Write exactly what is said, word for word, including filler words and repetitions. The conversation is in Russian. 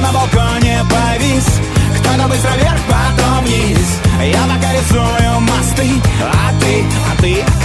на балконе повис. Кто-то быстро вверх, потом вниз. Я пока рисую мосты, а ты, а ты